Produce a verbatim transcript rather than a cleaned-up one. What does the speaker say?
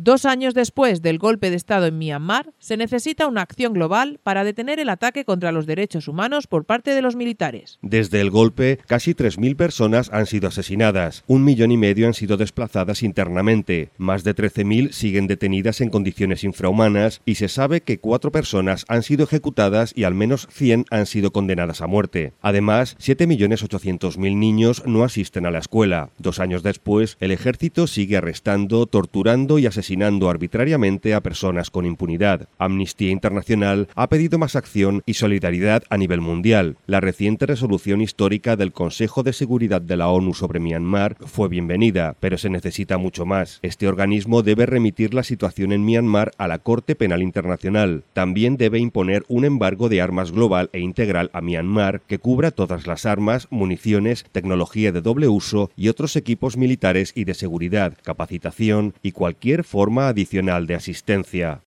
Dos años después del golpe de Estado en Myanmar, se necesita una acción global para detener el ataque contra los derechos humanos por parte de los militares. Desde el golpe, casi tres mil personas han sido asesinadas, un millón y medio han sido desplazadas internamente, más de trece mil siguen detenidas en condiciones infrahumanas y se sabe que cuatro personas han sido ejecutadas y al menos cien han sido condenadas a muerte. Además, siete millones ochocientos mil niños no asisten a la escuela. Dos años después, el ejército sigue arrestando, torturando y asesinando asesinando arbitrariamente a personas con impunidad. Amnistía Internacional ha pedido más acción y solidaridad a nivel mundial. La reciente resolución histórica del Consejo de Seguridad de la ONU sobre Myanmar fue bienvenida, pero se necesita mucho más. Este organismo debe remitir la situación en Myanmar a la Corte Penal Internacional. También debe imponer un embargo de armas global e integral a Myanmar que cubra todas las armas, municiones, tecnología de doble uso y otros equipos militares y de seguridad, capacitación y cualquier forma adicional de asistencia.